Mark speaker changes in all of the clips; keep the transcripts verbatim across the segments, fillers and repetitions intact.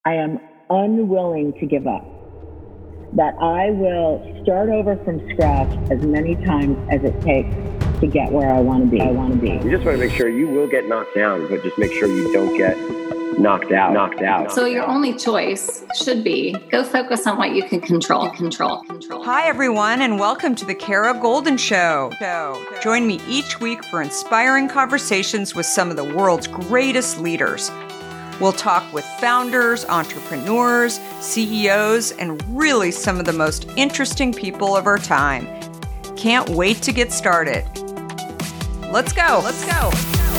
Speaker 1: I am unwilling to give up. That I will start over from scratch as many times as it takes to get where I want to be. I want to be.
Speaker 2: You just want to make sure you will get knocked down, but just make sure you don't get knocked out. Knocked out.
Speaker 3: So your only choice should be go focus on what you can control. Control. Control.
Speaker 4: Hi, everyone, and welcome to the Kara Goldin Show. Join me each week for inspiring conversations with some of the world's greatest leaders. We'll talk with founders, entrepreneurs, C E Os, and really some of the most interesting people of our time. Can't wait to get started. Let's go. Let's go.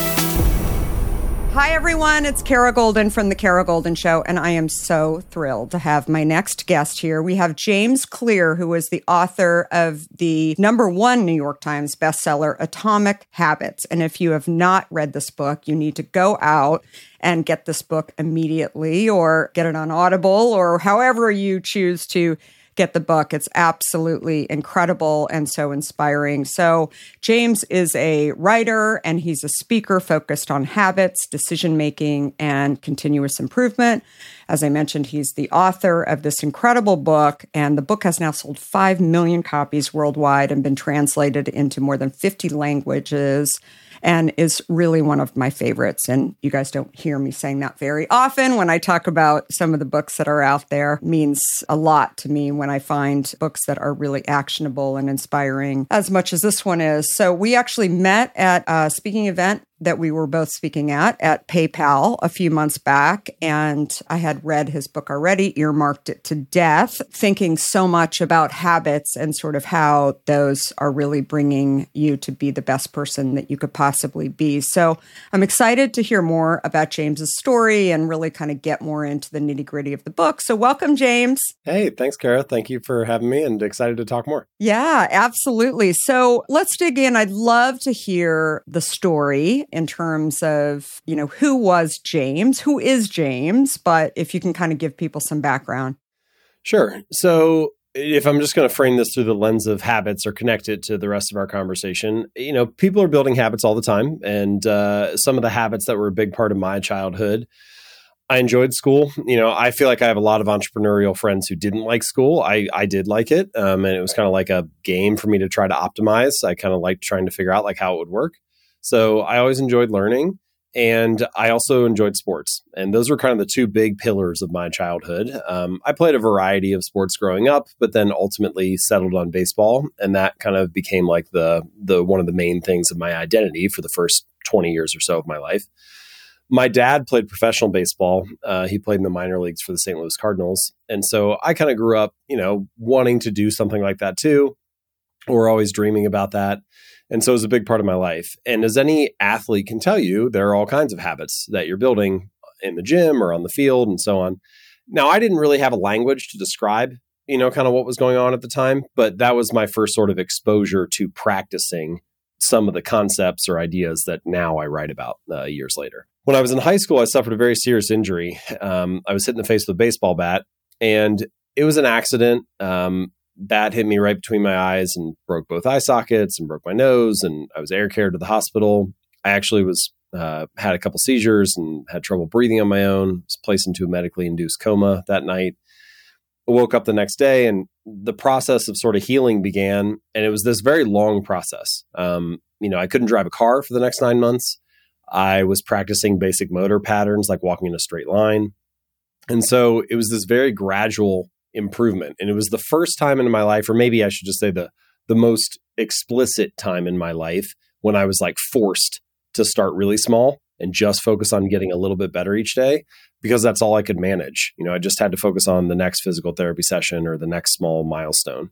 Speaker 4: Hi, everyone. It's Kara Goldin from The Kara Goldin Show, and I am so thrilled to have my next guest here. We have James Clear, who is the author of the number one New York Times bestseller, Atomic Habits. And if you have not read this book, you need to go out and get this book immediately or get it on Audible or however you choose to get the book. It's absolutely incredible and so inspiring. So James is a writer and he's a speaker focused on habits, decision-making, and continuous improvement. As I mentioned, he's the author of this incredible book, and the book has now sold five million copies worldwide and been translated into more than fifty languages, and is really one of my favorites. And you guys don't hear me saying that very often when I talk about some of the books that are out there. It means a lot to me when I find books that are really actionable and inspiring, as much as this one is. So we actually met at a speaking event that we were both speaking at, at PayPal a few months back. And I had read his book already, earmarked it to death, thinking so much about habits and sort of how those are really bringing you to be the best person that you could possibly be. So I'm excited to hear more about James's story and really kind of get more into the nitty gritty of the book. So welcome, James.
Speaker 5: Hey, thanks, Kara. Thank you for having me and excited to talk more.
Speaker 4: Yeah, absolutely. So let's dig in. I'd love to hear the story in terms of, you know, who was James? Who is James? But if you can kind of give people some background.
Speaker 5: Sure. So if I'm just going to frame this through the lens of habits or connect it to the rest of our conversation, you know, people are building habits all the time. And uh, some of the habits that were a big part of my childhood, I enjoyed school. You know, I feel like I have a lot of entrepreneurial friends who didn't like school. I, I did like it. Um, and it was kind of like a game for me to try to optimize. I kind of liked trying to figure out like how it would work. So I always enjoyed learning, and I also enjoyed sports. And those were kind of the two big pillars of my childhood. Um, I played a variety of sports growing up, but then ultimately settled on baseball. And that kind of became like the the one of the main things of my identity for the first twenty years or so of my life. My dad played professional baseball. Uh, he played in the minor leagues for the Saint Louis Cardinals. And so I kind of grew up, you know, wanting to do something like that too, or always dreaming about that. And so it was a big part of my life. And as any athlete can tell you, there are all kinds of habits that you're building in the gym or on the field and so on. Now, I didn't really have a language to describe, you know, kind of what was going on at the time, but that was my first sort of exposure to practicing some of the concepts or ideas that now I write about uh, years later. When I was in high school, I suffered a very serious injury. Um, I was hit in the face with a baseball bat, and it was an accident. Um, Bat hit me right between my eyes and broke both eye sockets and broke my nose. And I was air carried to the hospital. I actually was uh, had a couple seizures and had trouble breathing on my own. Was placed into a medically induced coma that night. I woke up the next day, and the process of sort of healing began. And it was this very long process. Um, you know, I couldn't drive a car for the next nine months. I was practicing basic motor patterns like walking in a straight line. And so it was this very gradual improvement. And it was the first time in my life, or maybe I should just say the the most explicit time in my life, when I was like forced to start really small and just focus on getting a little bit better each day, because that's all I could manage. You know, I just had to focus on the next physical therapy session or the next small milestone.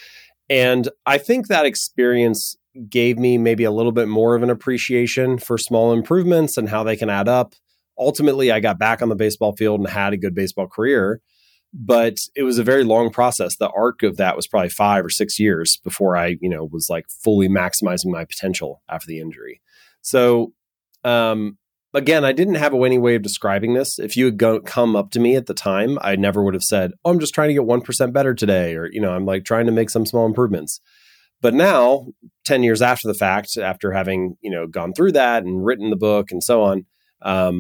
Speaker 5: And I think that experience gave me maybe a little bit more of an appreciation for small improvements and how they can add up. Ultimately, I got back on the baseball field and had a good baseball career. But it was a very long process. The arc of that was probably five or six years before I, you know, was like fully maximizing my potential after the injury. So, um, again, I didn't have any way of describing this. If you had go, come up to me at the time, I never would have said, oh, I'm just trying to get one percent better today. Or, you know, I'm like trying to make some small improvements. But now, ten years after the fact, after having, you know, gone through that and written the book and so on, um,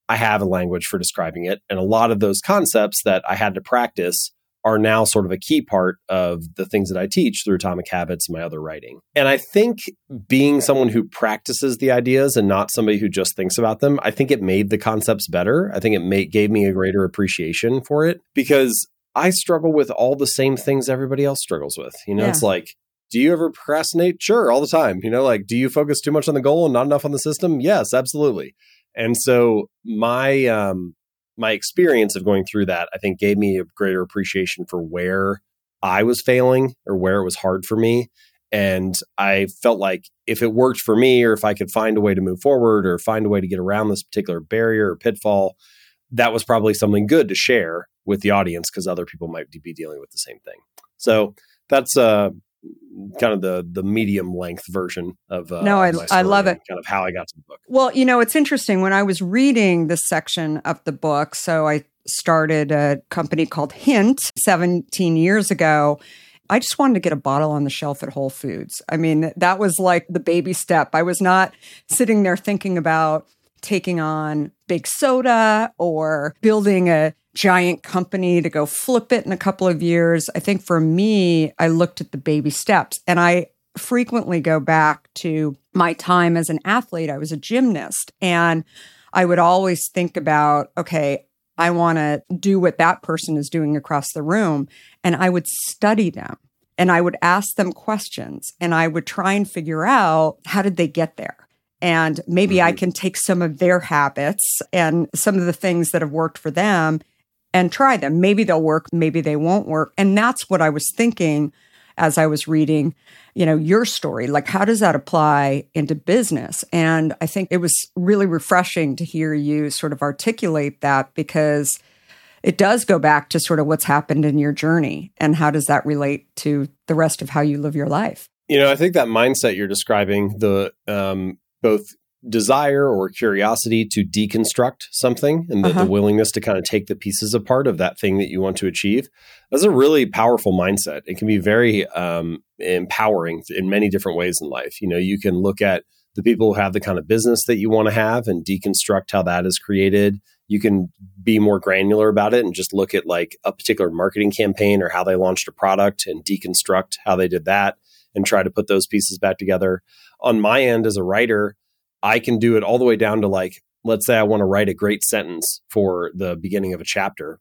Speaker 5: I have a language for describing it. And a lot of those concepts that I had to practice are now sort of a key part of the things that I teach through Atomic Habits and my other writing. And I think being someone who practices the ideas and not somebody who just thinks about them, I think it made the concepts better. I think it made, gave me a greater appreciation for it, because I struggle with all the same things everybody else struggles with. You know, yeah. It's like, do you ever procrastinate? Sure, all the time. You know, like, do you focus too much on the goal and not enough on the system? Yes, absolutely. And so my um, my experience of going through that, I think, gave me a greater appreciation for where I was failing or where it was hard for me. And I felt like if it worked for me, or if I could find a way to move forward or find a way to get around this particular barrier or pitfall, that was probably something good to share with the audience, because other people might be dealing with the same thing. So that's uh, kind of the the medium length version of uh,
Speaker 4: no, I, I love it.
Speaker 5: Kind of how I got to the book.
Speaker 4: Well, you know, it's interesting. When I was reading this section of the book, so I started a company called Hint seventeen years ago. I just wanted to get a bottle on the shelf at Whole Foods. I mean, that was like the baby step. I was not sitting there thinking about taking on big soda or building a giant company to go flip it in a couple of years. I think for me, I looked at the baby steps, and I frequently go back to my time as an athlete. I was a gymnast, and I would always think about, okay, I want to do what that person is doing across the room. And I would study them, and I would ask them questions, and I would try and figure out, how did they get there? And maybe mm-hmm. I can take some of their habits and some of the things that have worked for them and try them. Maybe they'll work, maybe they won't work. And that's what I was thinking as I was reading, you know, your story. Like, how does that apply into business? And I think it was really refreshing to hear you sort of articulate that, because it does go back to sort of what's happened in your journey, and how does that relate to the rest of how you live your life?
Speaker 5: You know, I think that mindset you're describing, the um, both desire or curiosity to deconstruct something, and the, uh-huh. the willingness to kind of take the pieces apart of that thing that you want to achieve, that's a really powerful mindset. It can be very um, empowering in many different ways in life. You know, you can look at the people who have the kind of business that you want to have and deconstruct how that is created. You can be more granular about it and just look at like a particular marketing campaign or how they launched a product and deconstruct how they did that and try to put those pieces back together. On my end as a writer, I can do it all the way down to like, let's say I want to write a great sentence for the beginning of a chapter.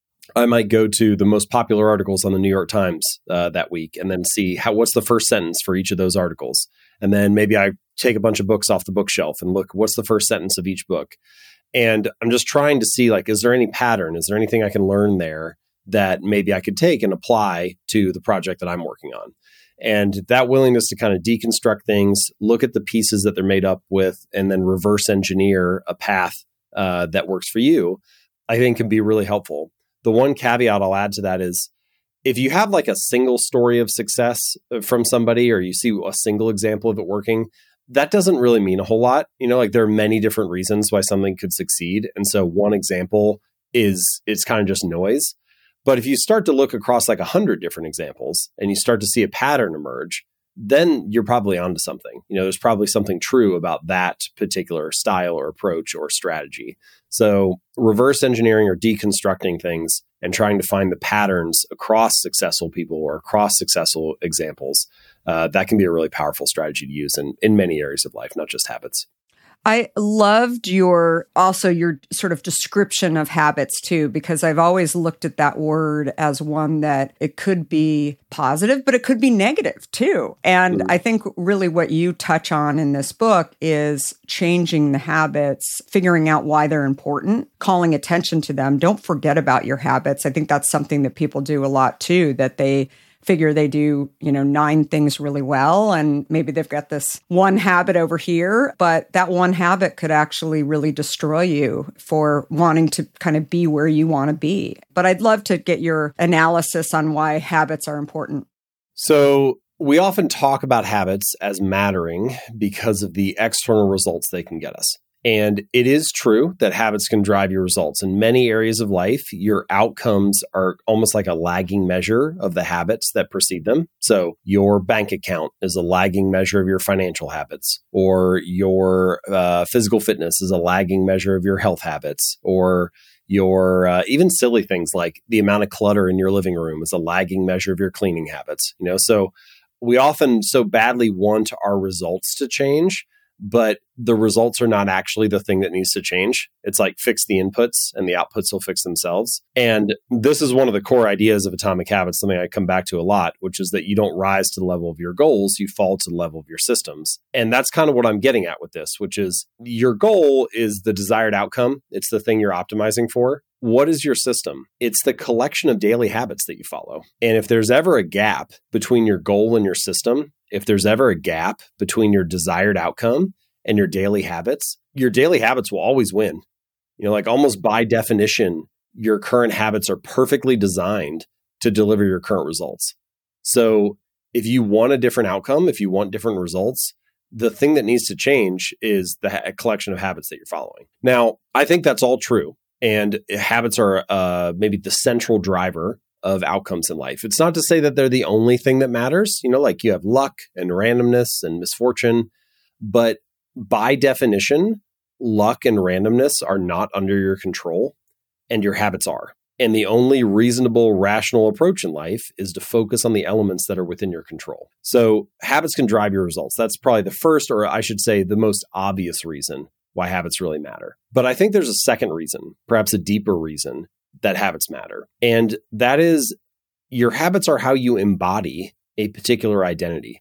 Speaker 5: I might go to the most popular articles on the New York Times uh, that week and then see how what's the first sentence for each of those articles. And then maybe I take a bunch of books off the bookshelf and look, what's the first sentence of each book? And I'm just trying to see, like, is there any pattern? Is there anything I can learn there that maybe I could take and apply to the project that I'm working on? And that willingness to kind of deconstruct things, look at the pieces that they're made up with, and then reverse engineer a path uh, that works for you, I think can be really helpful. The one caveat I'll add to that is, if you have like a single story of success from somebody, or you see a single example of it working, that doesn't really mean a whole lot. You know, like there are many different reasons why something could succeed. And so one example is, it's kind of just noise. But if you start to look across like a hundred different examples and you start to see a pattern emerge, then you're probably onto something. You know, there's probably something true about that particular style or approach or strategy. So reverse engineering or deconstructing things and trying to find the patterns across successful people or across successful examples, uh, that can be a really powerful strategy to use in, in many areas of life, not just habits.
Speaker 4: I loved your, also your sort of description of habits too, because I've always looked at that word as one that it could be positive, but it could be negative too. And mm-hmm. I think really what you touch on in this book is changing the habits, figuring out why they're important, calling attention to them. Don't forget about your habits. I think that's something that people do a lot too, that they figure they do, you know, nine things really well, and maybe they've got this one habit over here, but that one habit could actually really destroy you for wanting to kind of be where you want to be. But I'd love to get your analysis on why habits are important.
Speaker 5: So we often talk about habits as mattering because of the external results they can get us. And it is true that habits can drive your results. In many areas of life, your outcomes are almost like a lagging measure of the habits that precede them. So your bank account is a lagging measure of your financial habits, or your uh, physical fitness is a lagging measure of your health habits, or your uh, even silly things like the amount of clutter in your living room is a lagging measure of your cleaning habits. You know, so we often so badly want our results to change, but the results are not actually the thing that needs to change. It's like fix the inputs and the outputs will fix themselves. And this is one of the core ideas of Atomic Habits, something I come back to a lot, which is that you don't rise to the level of your goals, you fall to the level of your systems. And that's kind of what I'm getting at with this, which is your goal is the desired outcome. It's the thing you're optimizing for. What is your system? It's the collection of daily habits that you follow. And if there's ever a gap between your goal and your system, if there's ever a gap between your desired outcome and your daily habits, your daily habits will always win. You know, like almost by definition, your current habits are perfectly designed to deliver your current results. So if you want a different outcome, if you want different results, the thing that needs to change is the ha- collection of habits that you're following. Now, I think that's all true. And habits are uh, maybe the central driver of outcomes in life. It's not to say that they're the only thing that matters. You know, like you have luck and randomness and misfortune, but by definition, luck and randomness are not under your control, and your habits are. And the only reasonable, rational approach in life is to focus on the elements that are within your control. So habits can drive your results. That's probably the first, or I should say the most obvious reason why habits really matter. But I think there's a second reason, perhaps a deeper reason, that habits matter. And that is your habits are how you embody a particular identity.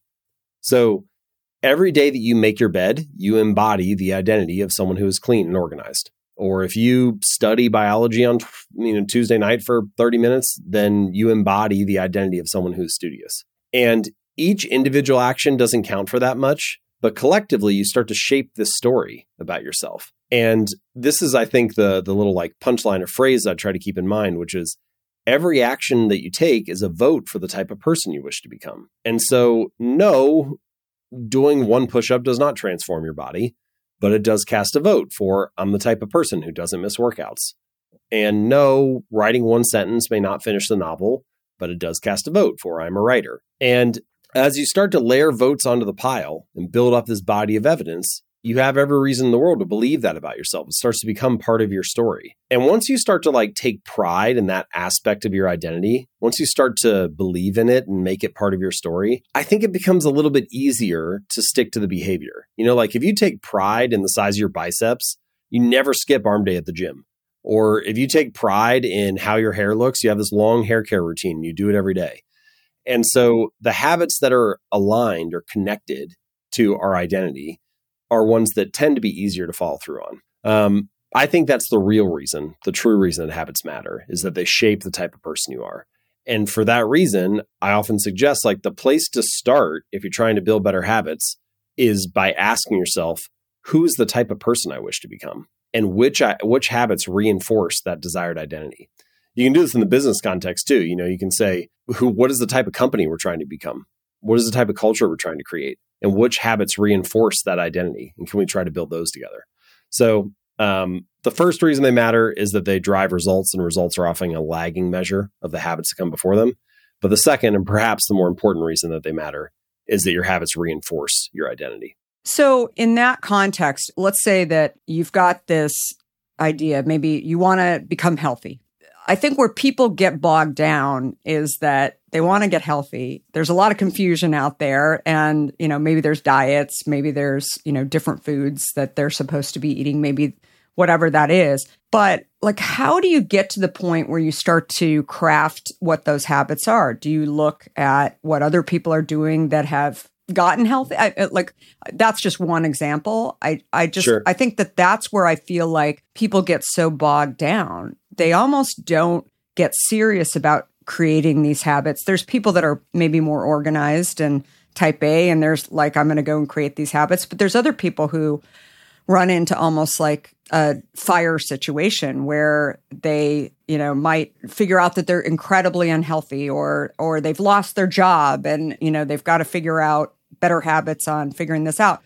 Speaker 5: So every day that you make your bed, you embody the identity of someone who is clean and organized. Or if you study biology on you know, Tuesday night for thirty minutes, then you embody the identity of someone who's studious. And each individual action doesn't count for that much, but collectively you start to shape this story about yourself. And this is, I think, the, the little like punchline or phrase I try to keep in mind, which is every action that you take is a vote for the type of person you wish to become. And so, no, doing one push-up does not transform your body, but it does cast a vote for I'm the type of person who doesn't miss workouts. And no, writing one sentence may not finish the novel, but it does cast a vote for I'm a writer. And as you start to layer votes onto the pile and build up this body of evidence, you have every reason in the world to believe that about yourself. It starts to become part of your story. And once you start to like take pride in that aspect of your identity, once you start to believe in it and make it part of your story, I think it becomes a little bit easier to stick to the behavior. You know, like if you take pride in the size of your biceps, you never skip arm day at the gym. Or if you take pride in how your hair looks, you have this long hair care routine, you do it every day. And so the habits that are aligned or connected to our identity are ones that tend to be easier to follow through on. Um, I think that's the real reason, the true reason that habits matter, is that they shape the type of person you are. And for that reason, I often suggest like the place to start, if you're trying to build better habits, is by asking yourself, who's the type of person I wish to become? And which I, which habits reinforce that desired identity? You can do this in the business context too. You know, you can say, who, what is the type of company we're trying to become? What is the type of culture we're trying to create? And which habits reinforce that identity? And can we try to build those together? So um, the first reason they matter is that they drive results, and results are often a lagging measure of the habits that come before them. But the second, and perhaps the more important reason that they matter, is that your habits reinforce your identity.
Speaker 4: So in that context, let's say that you've got this idea, maybe you want to become healthy. I think where people get bogged down is that they want to get healthy. There's a lot of confusion out there, and, you know, maybe there's diets, maybe there's, you know, different foods that they're supposed to be eating, maybe whatever that is. But like, how do you get to the point where you start to craft what those habits are? Do you look at what other people are doing that have gotten healthy? I, like, that's just one example. I, I just, sure. I think that that's where I feel like people get so bogged down. They almost don't get serious about creating these habits. There's people that are maybe more organized and type A, and there's like, I'm going to go and create these habits. But there's other people who run into almost like a fire situation where they, you know, might figure out that they're incredibly unhealthy, or, or they've lost their job and, you know, they've got to figure out better habits on figuring this out.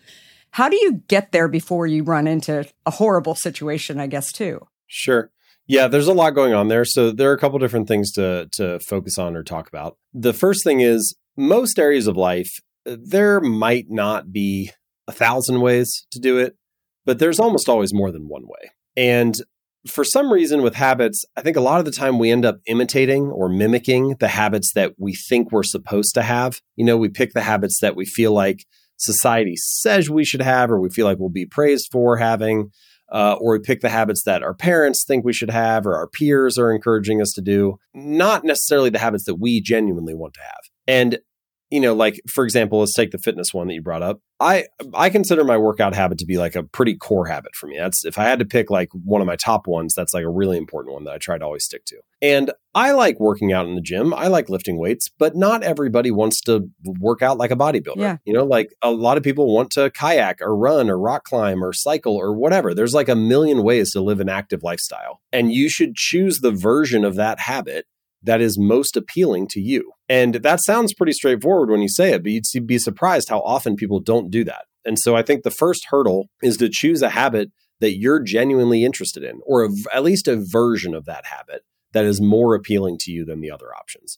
Speaker 4: How do you get there before you run into a horrible situation, I guess, too?
Speaker 5: Sure. Yeah, there's a lot going on there. So there are a couple different things to to focus on or talk about. The first thing is most areas of life, there might not be a thousand ways to do it, but there's almost always more than one way. And for some reason with habits, I think a lot of the time we end up imitating or mimicking the habits that we think we're supposed to have. You know, we pick the habits that we feel like society says we should have, or we feel like we'll be praised for having, uh, or we pick the habits that our parents think we should have, or our peers are encouraging us to do, not necessarily the habits that we genuinely want to have. And you know, like, for example, let's take the fitness one that you brought up. I I consider my workout habit to be like a pretty core habit for me. That's if I had to pick like one of my top ones, that's like a really important one that I try to always stick to. And I like working out in the gym. I like lifting weights, but not everybody wants to work out like a bodybuilder.
Speaker 4: Yeah.
Speaker 5: You know, like a lot of people want to kayak or run or rock climb or cycle or whatever. There's like a million ways to live an active lifestyle. And you should choose the version of that habit that is most appealing to you. And that sounds pretty straightforward when you say it, but you'd be surprised how often people don't do that. And so I think the first hurdle is to choose a habit that you're genuinely interested in, or a, at least a version of that habit that is more appealing to you than the other options.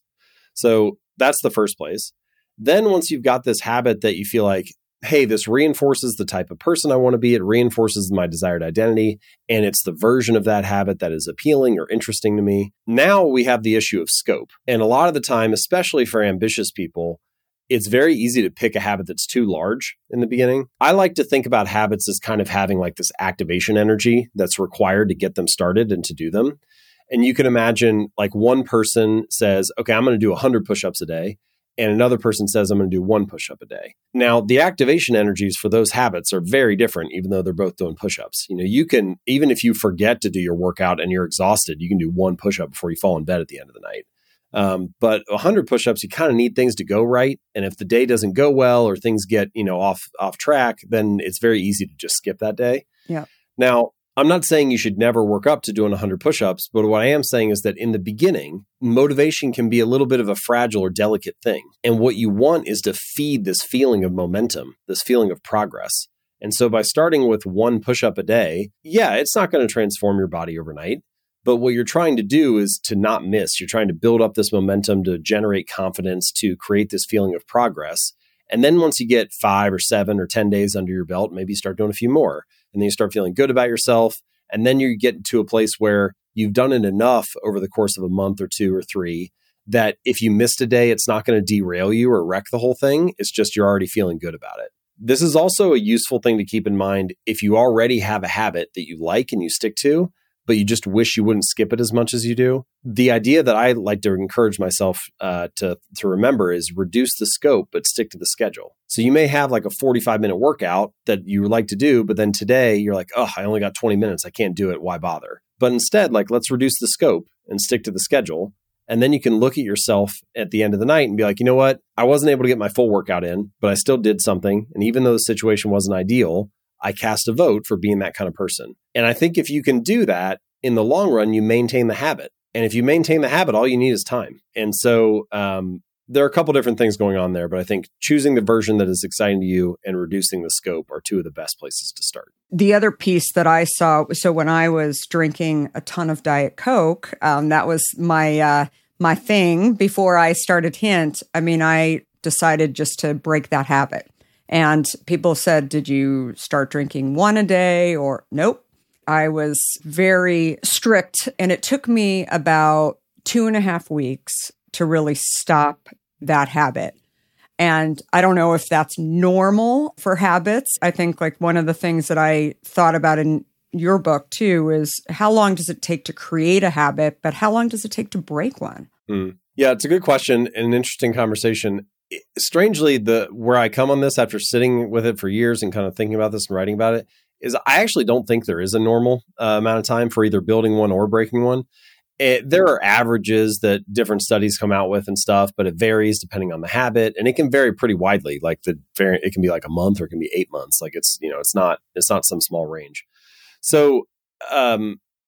Speaker 5: So that's the first place. Then once you've got this habit that you feel like, hey, this reinforces the type of person I want to be, it reinforces my desired identity, and it's the version of that habit that is appealing or interesting to me. Now we have the issue of scope. And a lot of the time, especially for ambitious people, it's very easy to pick a habit that's too large in the beginning. I like to think about habits as kind of having like this activation energy that's required to get them started and to do them. And you can imagine like one person says, okay, I'm going to do one hundred push-ups a day. And another person says, I'm going to do one push-up a day. Now, the activation energies for those habits are very different, even though they're both doing push-ups. You know, you can, even if you forget to do your workout and you're exhausted, you can do one push-up before you fall in bed at the end of the night. Um, but one hundred push-ups, you kind of need things to go right. And if the day doesn't go well or things get, you know, off, off track, then it's very easy to just skip that day.
Speaker 4: Yeah.
Speaker 5: Now, I'm not saying you should never work up to doing one hundred push-ups, but what I am saying is that in the beginning, motivation can be a little bit of a fragile or delicate thing. And what you want is to feed this feeling of momentum, this feeling of progress. And so by starting with one push-up a day, yeah, it's not going to transform your body overnight. But what you're trying to do is to not miss. You're trying to build up this momentum to generate confidence, to create this feeling of progress. And then once you get five or seven or ten days under your belt, maybe you start doing a few more. And then you start feeling good about yourself. And then you get to a place where you've done it enough over the course of a month or two or three that if you missed a day, it's not going to derail you or wreck the whole thing. It's just you're already feeling good about it. This is also a useful thing to keep in mind if you already have a habit that you like and you stick to, but you just wish you wouldn't skip it as much as you do. The idea that I like to encourage myself uh, to, to remember is reduce the scope, but stick to the schedule. So you may have like a forty-five minute workout that you like to do, but then today you're like, oh, I only got twenty minutes. I can't do it. Why bother? But instead, like, let's reduce the scope and stick to the schedule. And then you can look at yourself at the end of the night and be like, you know what? I wasn't able to get my full workout in, but I still did something. And even though the situation wasn't ideal, I cast a vote for being that kind of person. And I think if you can do that, in the long run, you maintain the habit. And if you maintain the habit, all you need is time. And so um, there are a couple different things going on there, but I think choosing the version that is exciting to you and reducing the scope are two of the best places to start.
Speaker 4: The other piece that I saw, so when I was drinking a ton of Diet Coke, um, that was my uh, my thing before I started Hint. I mean, I decided just to break that habit. And people said, did you start drinking one a day or nope? I was very strict, and it took me about two and a half weeks to really stop that habit. And I don't know if that's normal for habits. I think like one of the things that I thought about in your book too is how long does it take to create a habit, but how long does it take to break one?
Speaker 5: Mm. Yeah, it's a good question and an interesting conversation. Strangely, the where I come on this after sitting with it for years and kind of thinking about this and writing about it, is I actually don't think there is a normal uh, amount of time for either building one or breaking one. It, there are averages that different studies come out with and stuff, but it varies depending on the habit, and it can vary pretty widely. Like the it can be like a month or it can be eight months. Like it's you know it's not it's not some small range. So um,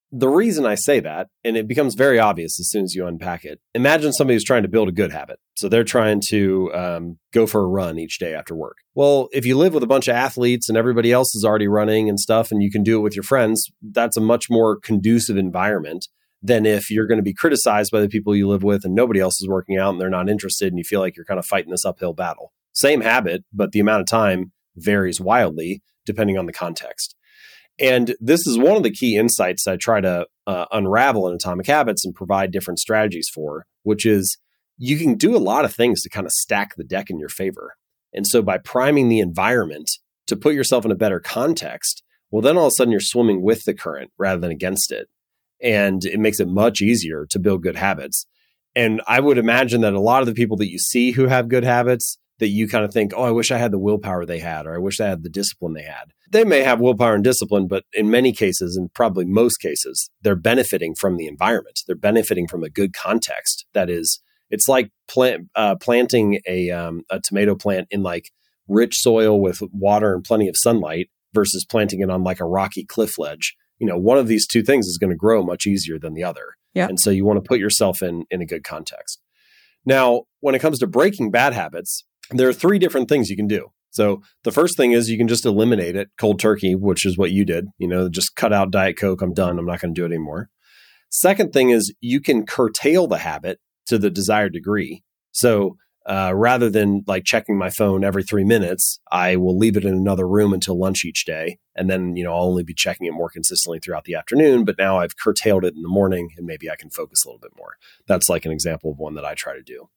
Speaker 5: the reason I say that, and it becomes very obvious as soon as you unpack it, imagine somebody who's trying to build a good habit. So they're trying to um, go for a run each day after work. Well, if you live with a bunch of athletes and everybody else is already running and stuff, and you can do it with your friends, that's a much more conducive environment than if you're going to be criticized by the people you live with and nobody else is working out and they're not interested and you feel like you're kind of fighting this uphill battle. Same habit, but the amount of time varies wildly depending on the context. And this is one of the key insights I try to uh, unravel in Atomic Habits and provide different strategies for, which is you can do a lot of things to kind of stack the deck in your favor. And so by priming the environment to put yourself in a better context, well, then all of a sudden you're swimming with the current rather than against it. And it makes it much easier to build good habits. And I would imagine that a lot of the people that you see who have good habits, that you kind of think, oh, I wish I had the willpower they had, or I wish I had the discipline they had. They may have willpower and discipline, but in many cases, and probably most cases, they're benefiting from the environment. They're benefiting from a good context. That is, it's like plant, uh, planting a, um, a tomato plant in like rich soil with water and plenty of sunlight versus planting it on like a rocky cliff ledge. You know, one of these two things is going to grow much easier than the other.
Speaker 4: Yeah.
Speaker 5: And so you want to put yourself in, in a good context. Now, when it comes to breaking bad habits, there are three different things you can do. So the first thing is you can just eliminate it cold turkey, which is what you did. You know, just cut out Diet Coke. I'm done. I'm not going to do it anymore. Second thing is you can curtail the habit to the desired degree. So uh, rather than like checking my phone every three minutes, I will leave it in another room until lunch each day. And then, you know, I'll only be checking it more consistently throughout the afternoon. But now I've curtailed it in the morning and maybe I can focus a little bit more. That's like an example of one that I try to do.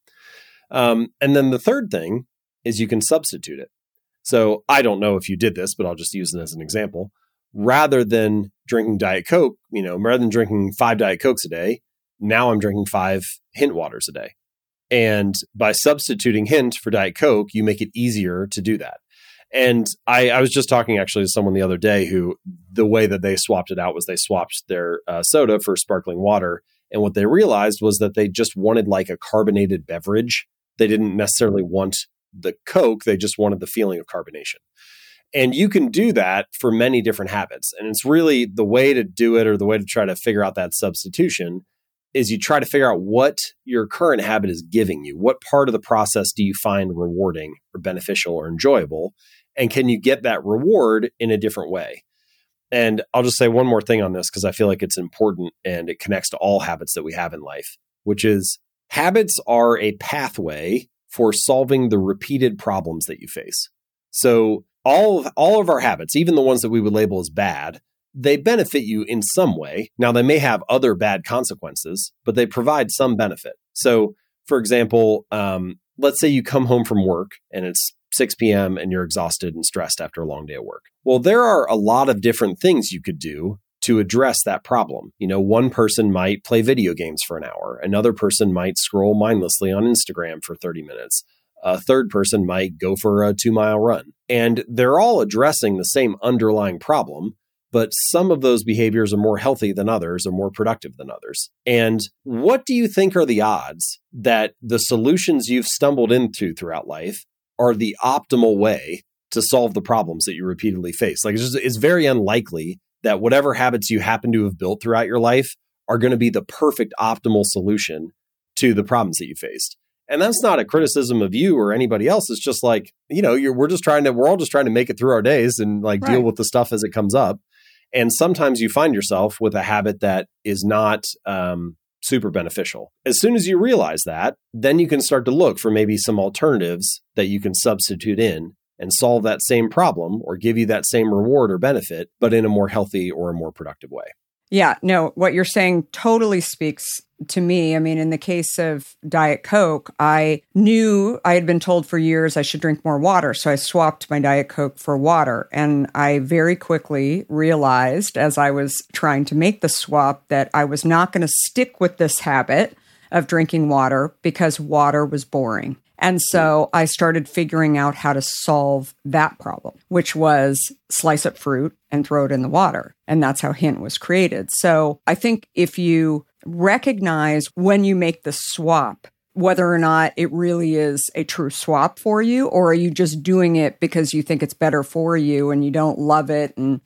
Speaker 5: Um, and then the third thing is you can substitute it. So I don't know if you did this, but I'll just use it as an example. Rather than drinking Diet Coke, you know, rather than drinking five Diet Cokes a day, now I'm drinking five Hint waters a day. And by substituting Hint for Diet Coke, you make it easier to do that. And I, I was just talking actually to someone the other day who the way that they swapped it out was they swapped their uh, soda for sparkling water. And what they realized was that they just wanted like a carbonated beverage. They didn't necessarily want the Coke. They just wanted the feeling of carbonation. And you can do that for many different habits. And it's really the way to do it, or the way to try to figure out that substitution, is you try to figure out what your current habit is giving you. What part of the process do you find rewarding or beneficial or enjoyable? And can you get that reward in a different way? And I'll just say one more thing on this because I feel like it's important and it connects to all habits that we have in life, which is habits are a pathway for solving the repeated problems that you face. So all of, all of our habits, even the ones that we would label as bad, they benefit you in some way. Now, they may have other bad consequences, but they provide some benefit. So, for example, um, let's say you come home from work and it's six p.m. and you're exhausted and stressed after a long day of work. Well, there are a lot of different things you could do to address that problem. You know, one person might play video games for an hour. Another person might scroll mindlessly on Instagram for thirty minutes. A third person might go for a two mile run. And they're all addressing the same underlying problem, but some of those behaviors are more healthy than others or more productive than others. And what do you think are the odds that the solutions you've stumbled into throughout life are the optimal way to solve the problems that you repeatedly face? Like, it's, just, it's very unlikely that whatever habits you happen to have built throughout your life are going to be the perfect optimal solution to the problems that you faced. And that's not a criticism of you or anybody else. It's just like, you know, you're, we're just trying to, we're all just trying to make it through our days and like right. deal with the stuff as it comes up. And sometimes you find yourself with a habit that is not um, super beneficial. As soon as you realize that, then you can start to look for maybe some alternatives that you can substitute in and solve that same problem or give you that same reward or benefit, but in a more healthy or a more productive way.
Speaker 4: Yeah, no, what you're saying totally speaks to me. I mean, in the case of Diet Coke, I knew I had been told for years I should drink more water. So I swapped my Diet Coke for water. And I very quickly realized as I was trying to make the swap that I was not going to stick with this habit of drinking water because water was boring. And so I started figuring out how to solve that problem, which was slice up fruit and throw it in the water. And that's how Hint was created. So I think if you recognize when you make the swap, whether or not it really is a true swap for you, or are you just doing it because you think it's better for you and you don't love it and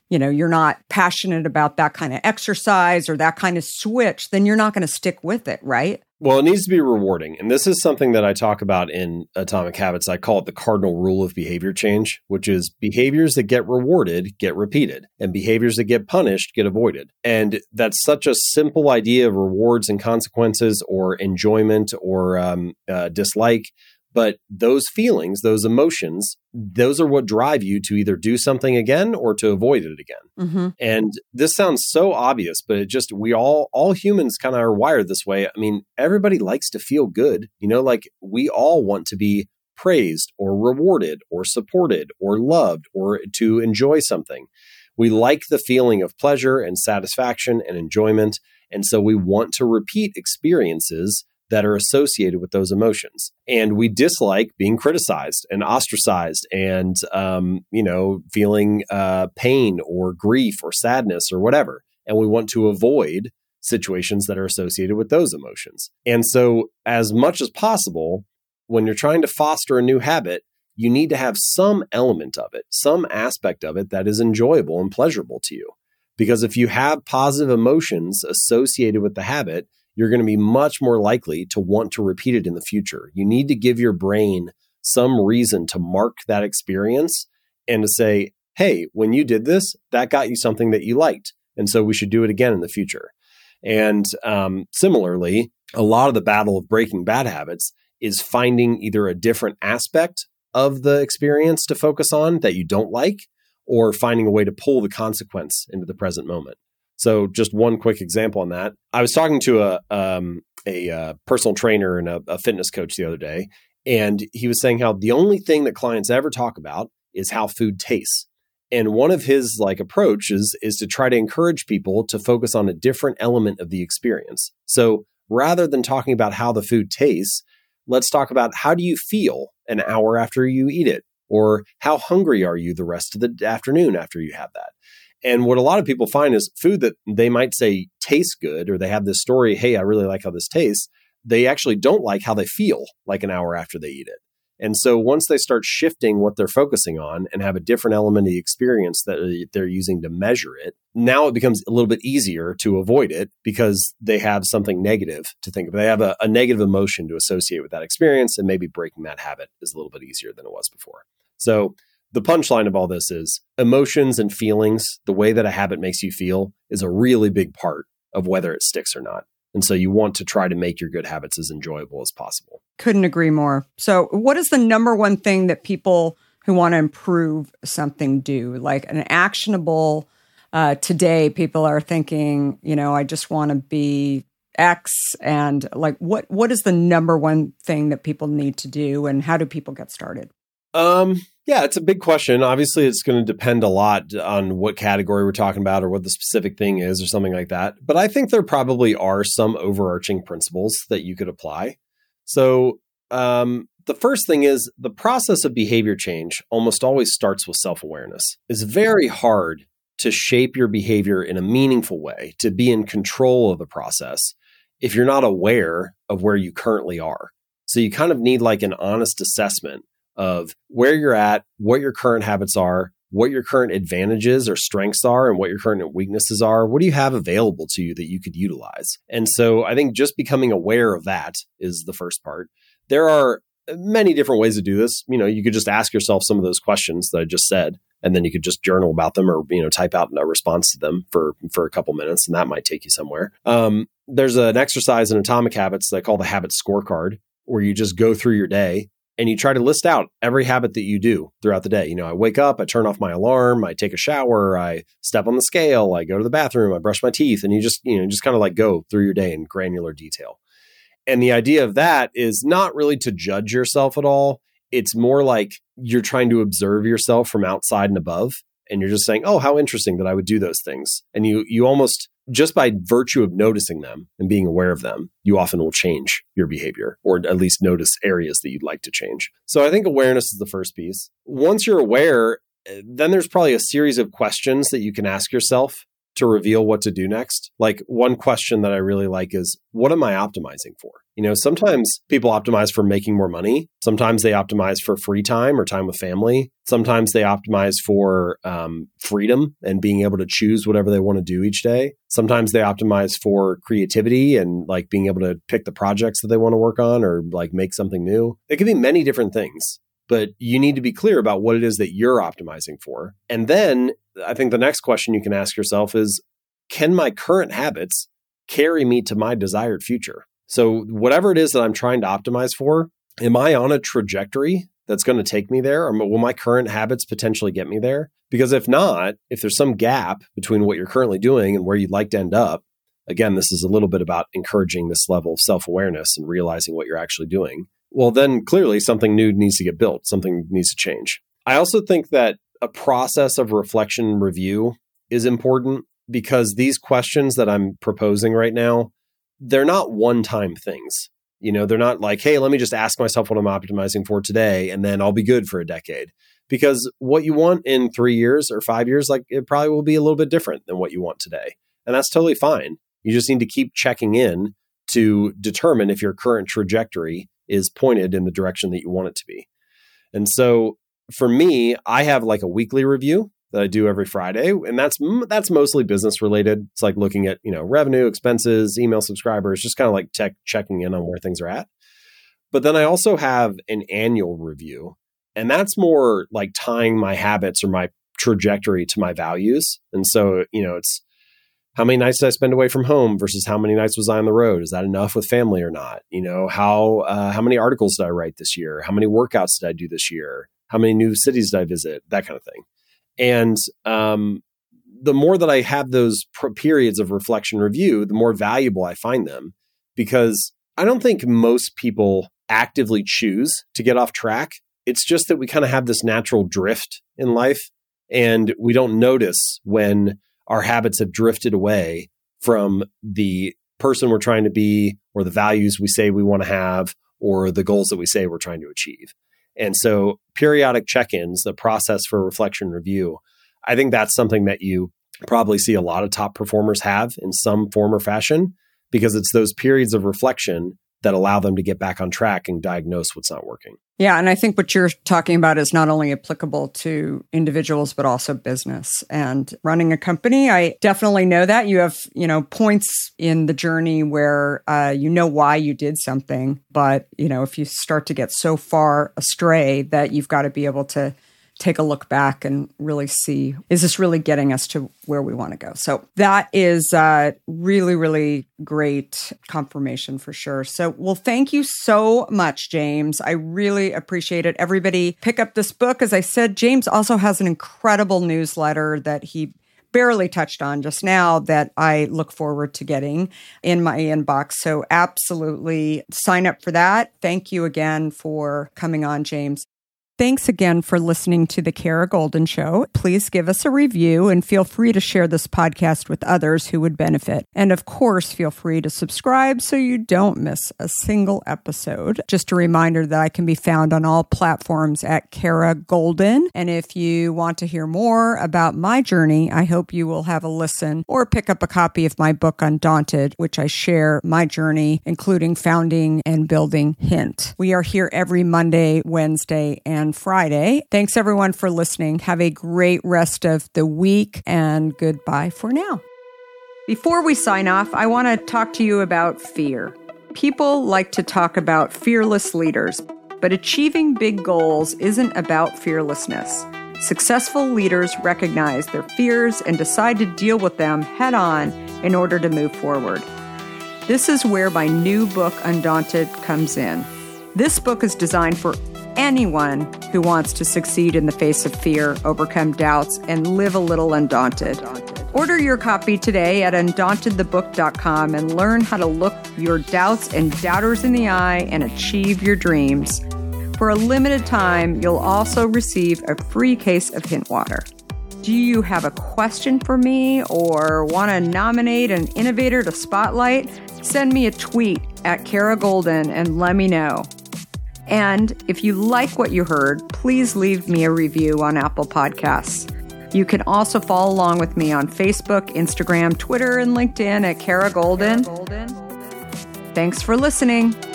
Speaker 4: you know, you're not passionate about that kind of exercise or that kind of switch, then you're not going to stick with it, right?
Speaker 5: Well, it needs to be rewarding. And this is something that I talk about in Atomic Habits. I call it the cardinal rule of behavior change, which is behaviors that get rewarded get repeated and behaviors that get punished get avoided. And that's such a simple idea of rewards and consequences or enjoyment or um, uh, dislike. But those feelings, those emotions, those are what drive you to either do something again or to avoid it again. Mm-hmm. And this sounds so obvious, but it just, we all, all humans kind of are wired this way. I mean, everybody likes to feel good. You know, like we all want to be praised or rewarded or supported or loved or to enjoy something. We like the feeling of pleasure and satisfaction and enjoyment. And so we want to repeat experiences that are associated with those emotions. And we dislike being criticized and ostracized and, um, you know, feeling uh, pain or grief or sadness or whatever. And we want to avoid situations that are associated with those emotions. And so as much as possible, when you're trying to foster a new habit, you need to have some element of it, some aspect of it that is enjoyable and pleasurable to you. Because if you have positive emotions associated with the habit, you're going to be much more likely to want to repeat it in the future. You need to give your brain some reason to mark that experience and to say, hey, when you did this, that got you something that you liked. And so we should do it again in the future. And um, similarly, a lot of the battle of breaking bad habits is finding either a different aspect of the experience to focus on that you don't like, or finding a way to pull the consequence into the present moment. So just one quick example on that. I was talking to a um, a uh, personal trainer and a, a fitness coach the other day, and he was saying how the only thing that clients ever talk about is how food tastes. And one of his like approaches is to try to encourage people to focus on a different element of the experience. So rather than talking about how the food tastes, let's talk about how do you feel an hour after you eat it, or how hungry are you the rest of the afternoon after you have that. And what a lot of people find is food that they might say tastes good, or they have this story, hey, I really like how this tastes. They actually don't like how they feel like an hour after they eat it. And so once they start shifting what they're focusing on and have a different element of the experience that they're using to measure it, now it becomes a little bit easier to avoid it because they have something negative to think of. They have a, a negative emotion to associate with that experience, and maybe breaking that habit is a little bit easier than it was before. So the punchline of all this is emotions and feelings, the way that a habit makes you feel, is a really big part of whether it sticks or not. And so you want to try to make your good habits as enjoyable as possible.
Speaker 4: Couldn't agree more. So what is the number one thing that people who want to improve something do? Like an actionable, uh, today people are thinking, you know, I just want to be X, and like what what is the number one thing that people need to do, and how do people get started?
Speaker 5: Um, yeah, it's a big question. Obviously, it's going to depend a lot on what category we're talking about or what the specific thing is or something like that. But I think there probably are some overarching principles that you could apply. So um, the first thing is the process of behavior change almost always starts with self-awareness. It's very hard to shape your behavior in a meaningful way, to be in control of the process, if you're not aware of where you currently are. So you kind of need like an honest assessment of where you're at, what your current habits are, what your current advantages or strengths are, and what your current weaknesses are. What do you have available to you that you could utilize? And so I think just becoming aware of that is the first part. There are many different ways to do this. You know, you could just ask yourself some of those questions that I just said, and then you could just journal about them, or, you know, type out a response to them for, for a couple minutes, and that might take you somewhere. Um, there's an exercise in Atomic Habits that I call the habit scorecard, where you just go through your day and you try to list out every habit that you do throughout the day. You know, I wake up, I turn off my alarm, I take a shower, I step on the scale, I go to the bathroom, I brush my teeth, and you just, you know, just kind of like go through your day in granular detail. And the idea of that is not really to judge yourself at all. It's more like you're trying to observe yourself from outside and above. And you're just saying, oh, how interesting that I would do those things. And you you almost, just by virtue of noticing them and being aware of them, you often will change your behavior, or at least notice areas that you'd like to change. So I think awareness is the first piece. Once you're aware, then there's probably a series of questions that you can ask yourself to reveal what to do next. Like one question that I really like is, what am I optimizing for? You know, sometimes people optimize for making more money. Sometimes they optimize for free time or time with family. Sometimes they optimize for um, freedom and being able to choose whatever they want to do each day. Sometimes they optimize for creativity and like being able to pick the projects that they want to work on or like make something new. It can be many different things, but you need to be clear about what it is that you're optimizing for. And then I think the next question you can ask yourself is, can my current habits carry me to my desired future? So whatever it is that I'm trying to optimize for, am I on a trajectory that's going to take me there? Or will my current habits potentially get me there? Because if not, if there's some gap between what you're currently doing and where you'd like to end up, again, this is a little bit about encouraging this level of self-awareness and realizing what you're actually doing. Well, then clearly something new needs to get built. Something needs to change. I also think that a process of reflection and review is important because these questions that I'm proposing right now, they're not one-time things. You know, they're not like, hey, let me just ask myself what I'm optimizing for today, and then I'll be good for a decade. Because what you want in three years or five years, like it probably will be a little bit different than what you want today. And that's totally fine. You just need to keep checking in to determine if your current trajectory is pointed in the direction that you want it to be. And so for me, I have like a weekly review that I do every Friday. And that's that's mostly business related. It's like looking at, you know, revenue, expenses, email subscribers, just kind of like tech, checking in on where things are at. But then I also have an annual review. And that's more like tying my habits or my trajectory to my values. And so, you know, it's how many nights did I spend away from home versus how many nights was I on the road? Is that enough with family or not? You know, how uh, how many articles did I write this year? How many workouts did I do this year? How many new cities did I visit? That kind of thing. And um, the more that I have those pr- periods of reflection review, the more valuable I find them, because I don't think most people actively choose to get off track. It's just that we kind of have this natural drift in life, and we don't notice when our habits have drifted away from the person we're trying to be, or the values we say we want to have, or the goals that we say we're trying to achieve. And so periodic check-ins, the process for reflection review, I think that's something that you probably see a lot of top performers have in some form or fashion, because it's those periods of reflection that allow them to get back on track and diagnose what's not working.
Speaker 4: Yeah. And I think what you're talking about is not only applicable to individuals, but also business and running a company. I definitely know that you have, you know, points in the journey where uh, you know why you did something. But, you know, if you start to get so far astray that you've got to be able to take a look back and really see, is this really getting us to where we want to go? So that is uh, really, really great confirmation for sure. So, well, thank you so much, James. I really appreciate it. Everybody pick up this book. As I said, James also has an incredible newsletter that he barely touched on just now that I look forward to getting in my inbox. So absolutely sign up for that. Thank you again for coming on, James. Thanks again for listening to The Kara Goldin Show. Please give us a review and feel free to share this podcast with others who would benefit. And of course, feel free to subscribe so you don't miss a single episode. Just a reminder that I can be found on all platforms at Kara Goldin. And if you want to hear more about my journey, I hope you will have a listen or pick up a copy of my book, Undaunted, which I share my journey, including founding and building Hint. We are here every Monday, Wednesday, and Friday. Thanks everyone for listening. Have a great rest of the week and goodbye for now. Before we sign off, I want to talk to you about fear. People like to talk about fearless leaders, but achieving big goals isn't about fearlessness. Successful leaders recognize their fears and decide to deal with them head on in order to move forward. This is where my new book, Undaunted, comes in. This book is designed for anyone who wants to succeed in the face of fear, overcome doubts, and live a little undaunted. Order your copy today at undaunted the book dot com and learn how to look your doubts and doubters in the eye and achieve your dreams. For a limited time, you'll also receive a free case of Hint water. Do you have a question for me or want to nominate an innovator to spotlight? Send me a tweet at Kara Goldin and let me know. And if you like what you heard, please leave me a review on Apple Podcasts. You can also follow along with me on Facebook, Instagram, Twitter, and LinkedIn at Kara Goldin. Thanks for listening.